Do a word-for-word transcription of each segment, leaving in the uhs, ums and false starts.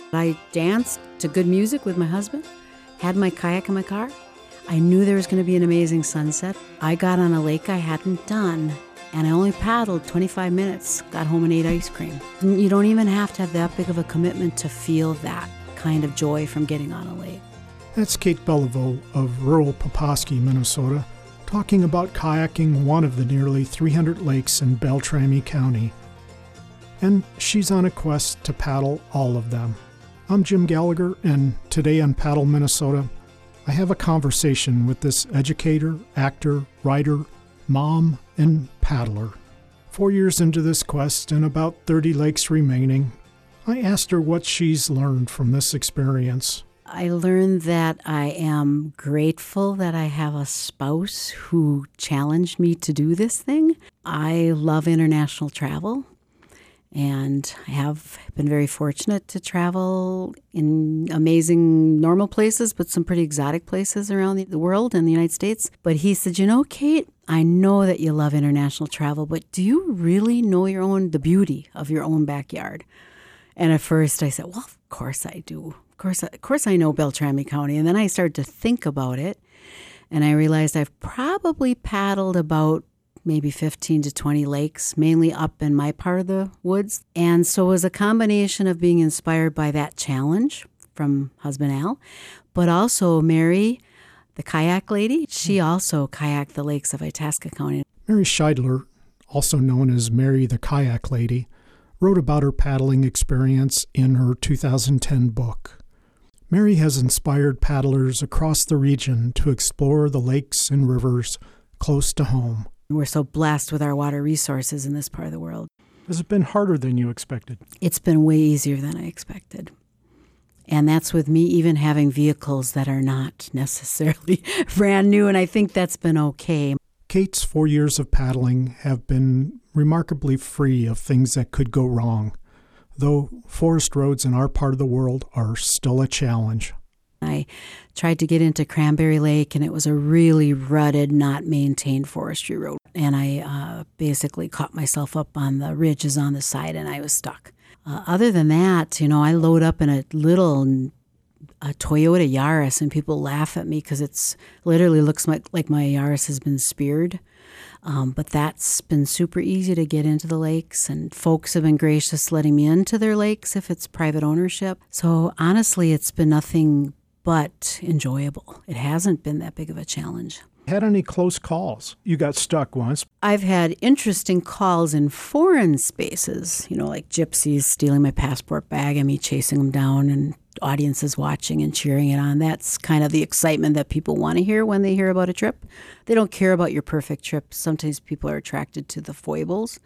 I danced to good music with my husband, had my kayak in my car. I knew there was going to be an amazing sunset. I got on a lake I hadn't done, and I only paddled twenty-five minutes, got home and ate ice cream. You don't even have to have that big of a commitment to feel that kind of joy from getting on a lake. That's Kate Beliveau of rural Poposky, Minnesota, talking about kayaking one of the nearly three hundred lakes in Beltrami County. And she's on a quest to paddle all of them. I'm Jim Gallagher, and today on Paddle Minnesota, I have a conversation with this educator, actor, writer, mom, and paddler. Four years into this quest and about thirty lakes remaining, I asked her what she's learned from this experience. I learned that I am grateful that I have a spouse who challenged me to do this thing. I love international travel, and I have been very fortunate to travel in amazing normal places, but some pretty exotic places around the world and the United States. But he said, you know, Kate, I know that you love international travel, but do you really know your own, the beauty of your own backyard? And at first I said, well, of course I do. Of course, of course I know Beltrami County. And then I started to think about it, and I realized I've probably paddled about maybe fifteen to twenty lakes, mainly up in my part of the woods. And so it was a combination of being inspired by that challenge from husband Al, but also Mary, the kayak lady. She also kayaked the lakes of Itasca County. Mary Scheidler, also known as Mary the Kayak Lady, wrote about her paddling experience in her two thousand ten book. Mary has inspired paddlers across the region to explore the lakes and rivers close to home. We're so blessed with our water resources in this part of the world. Has it been harder than you expected? It's been way easier than I expected. And that's with me even having vehicles that are not necessarily brand new, and I think that's been okay. Kate's four years of paddling have been remarkably free of things that could go wrong, though forest roads in our part of the world are still a challenge. I tried to get into Cranberry Lake, and it was a really rutted, not maintained forestry road. And I uh, basically caught myself up on the ridges on the side, and I was stuck. Uh, other than that, you know, I load up in a little a Toyota Yaris, and people laugh at me because it's literally looks like, like my Yaris has been speared. Um, but that's been super easy to get into the lakes, and folks have been gracious letting me into their lakes if it's private ownership. So honestly, it's been nothing but enjoyable. It hasn't been that big of a challenge. Had any close calls? You got stuck once. I've had interesting calls in foreign spaces, you know, like gypsies stealing my passport bag and me chasing them down and audiences watching and cheering it on. That's kind of the excitement that people want to hear when they hear about a trip. They don't care about your perfect trip. Sometimes people are attracted to the foibles.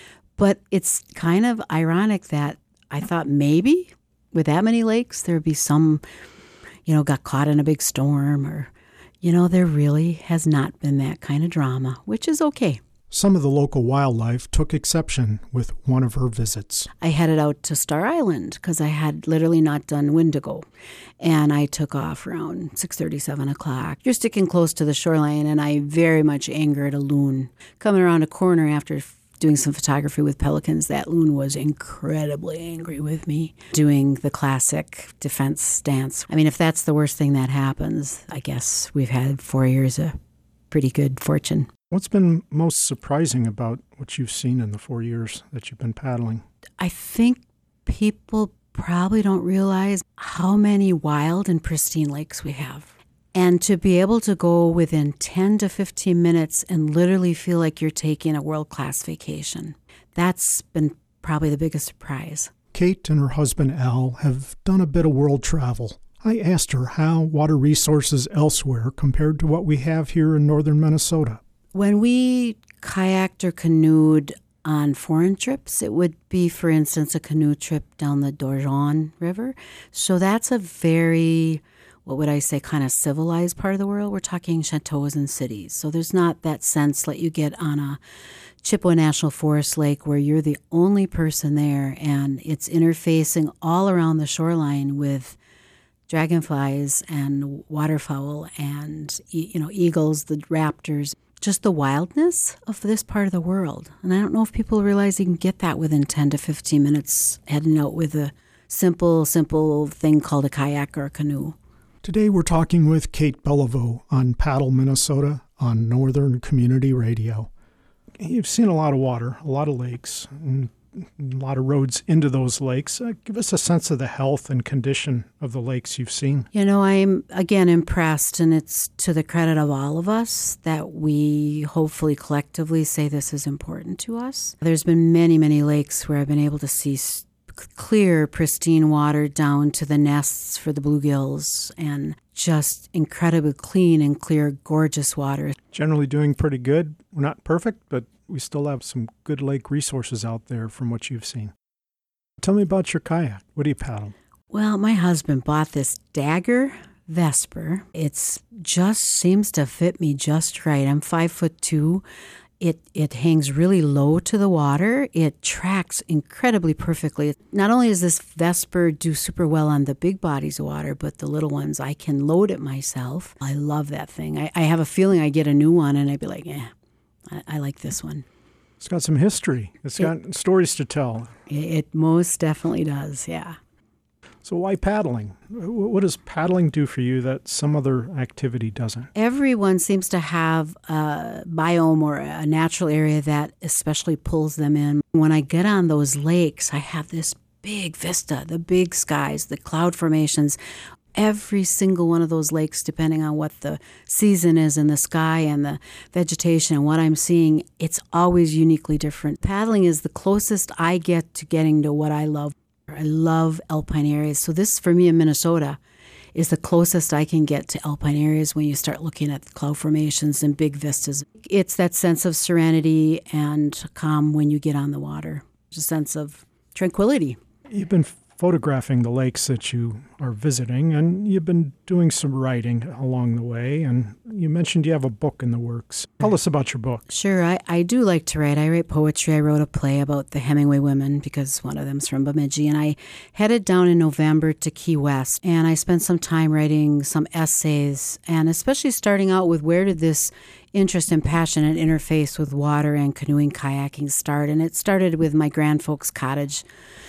But it's kind of ironic that I thought maybe with that many lakes, there would be some, you know, got caught in a big storm, or, you know, there really has not been that kind of drama, which is okay. Some of the local wildlife took exception with one of her visits. I headed out to Star Island because I had literally not done Wendigo, and I took off around six thirty, seven o'clock. You're sticking close to the shoreline, and I very much angered a loon. Coming around a corner after doing some photography with pelicans, that loon was incredibly angry with me, doing the classic defense stance. I mean, if that's the worst thing that happens, I guess we've had four years of pretty good fortune. What's been most surprising about what you've seen in the four years that you've been paddling? I think people probably don't realize how many wild and pristine lakes we have. And to be able to go within ten to fifteen minutes and literally feel like you're taking a world-class vacation, that's been probably the biggest surprise. Kate and her husband Al have done a bit of world travel. I asked her how water resources elsewhere compared to what we have here in northern Minnesota. When we kayaked or canoed on foreign trips, it would be, for instance, a canoe trip down the Dordogne River. So that's a very, what would I say, kind of civilized part of the world. We're talking chateaus and cities. So there's not that sense like you get on a Chippewa National Forest lake where you're the only person there, and it's interfacing all around the shoreline with dragonflies and waterfowl and, you know, eagles, the raptors. Just the wildness of this part of the world. And I don't know if people realize you can get that within ten to fifteen minutes heading out with a simple, simple thing called a kayak or a canoe. Today we're talking with Kate Beliveau on Paddle, Minnesota on Northern Community Radio. You've seen a lot of water, a lot of lakes, and a lot of roads into those lakes. Uh, give us a sense of the health and condition of the lakes you've seen. You know, I'm, again, impressed, and it's to the credit of all of us that we hopefully collectively say this is important to us. There's been many, many lakes where I've been able to see clear, pristine water down to the nests for the bluegills, and just incredibly clean and clear, gorgeous water. Generally doing pretty good. We're not perfect, but we still have some good lake resources out there from what you've seen. Tell me about your kayak. What do you paddle? Well, my husband bought this Dagger Vesper. It just seems to fit me just right. I'm five foot two. It it hangs really low to the water. It tracks incredibly perfectly. Not only does this Vesper do super well on the big bodies of water, but the little ones, I can load it myself. I love that thing. I, I have a feeling I get a new one and I'd be like, eh. I, I like this one. It's got some history. It's got it, stories to tell. It, it most definitely does, yeah. So why paddling? What does paddling do for you that some other activity doesn't? Everyone seems to have a biome or a natural area that especially pulls them in. When I get on those lakes, I have this big vista, the big skies, the cloud formations. Every single one of those lakes, depending on what the season is in the sky and the vegetation and what I'm seeing, it's always uniquely different. Paddling is the closest I get to getting to what I love. I love alpine areas. So this, for me in Minnesota, is the closest I can get to alpine areas when you start looking at cloud formations and big vistas. It's that sense of serenity and calm when you get on the water. There's a sense of tranquility. You've been photographing the lakes that you are visiting, and you've been doing some writing along the way, and you mentioned you have a book in the works. Tell us about your book. Sure, I, I do like to write. I write poetry. I wrote a play about the Hemingway women because one of them's from Bemidji, and I headed down in November to Key West, and I spent some time writing some essays, and especially starting out with where did this interest and passion and interface with water and canoeing, kayaking start, and it started with my grandfolks' cottage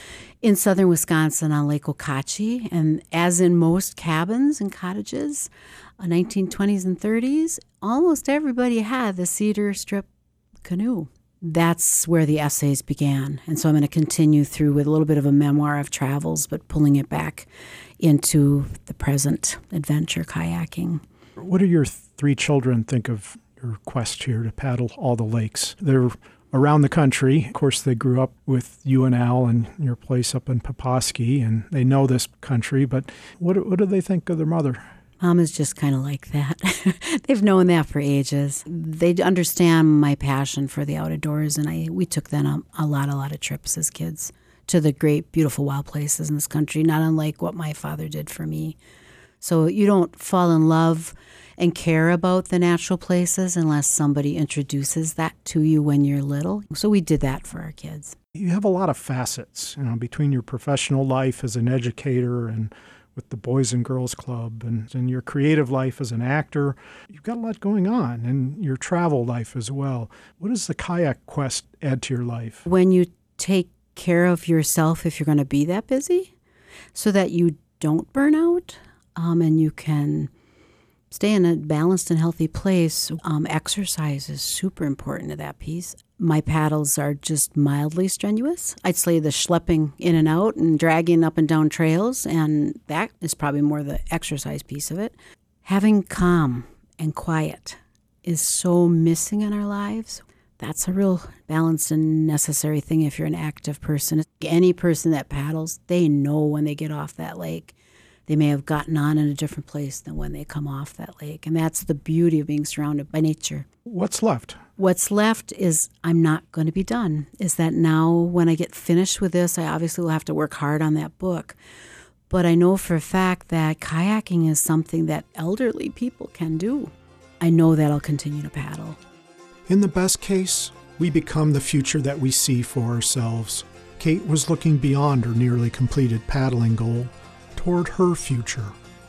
in southern Wisconsin on Lake Okauchee. And as in most cabins and cottages, uh, nineteen twenties and thirties, almost everybody had the cedar strip canoe. That's where the essays began. And so I'm going to continue through with a little bit of a memoir of travels, but pulling it back into the present adventure kayaking. What do your three children think of your quest here to paddle all the lakes? They're around the country. Of course, they grew up with you and Al and your place up in Poposky, and they know this country, but what, what do they think of their mother? Mom is just kind of like that. They've known that for ages. They understand my passion for the outdoors, and I we took them a, a lot, a lot of trips as kids to the great, beautiful wild places in this country, not unlike what my father did for me. So you don't fall in love and care about the natural places unless somebody introduces that to you when you're little. So we did that for our kids. You have a lot of facets, you know, between your professional life as an educator and with the Boys and Girls Club and, and your creative life as an actor. You've got a lot going on, and your travel life as well. What does the kayak quest add to your life? When you take care of yourself, if you're going to be that busy, so that you don't burn out, um, and you can stay in a balanced and healthy place. Um, exercise is super important to that piece. My paddles are just mildly strenuous. I'd say the schlepping in and out and dragging up and down trails, and that is probably more the exercise piece of it. Having calm and quiet is so missing in our lives. That's a real balanced and necessary thing if you're an active person. Any person that paddles, they know when they get off that lake, they may have gotten on in a different place than when they come off that lake. And that's the beauty of being surrounded by nature. What's left? What's left is I'm not going to be done. Is that now when I get finished with this, I obviously will have to work hard on that book. But I know for a fact that kayaking is something that elderly people can do. I know that I'll continue to paddle. In the best case, we become the future that we see for ourselves. Kate was looking beyond her nearly completed paddling goal toward her future,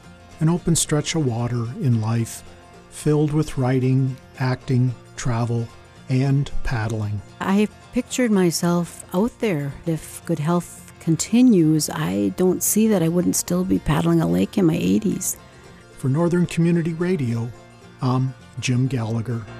an open stretch of water in life filled with writing, acting, travel, and paddling. I pictured myself out there if good health continues, I don't see that I wouldn't still be paddling a lake in my eighties. For Northern Community Radio, I'm Jim Gallagher.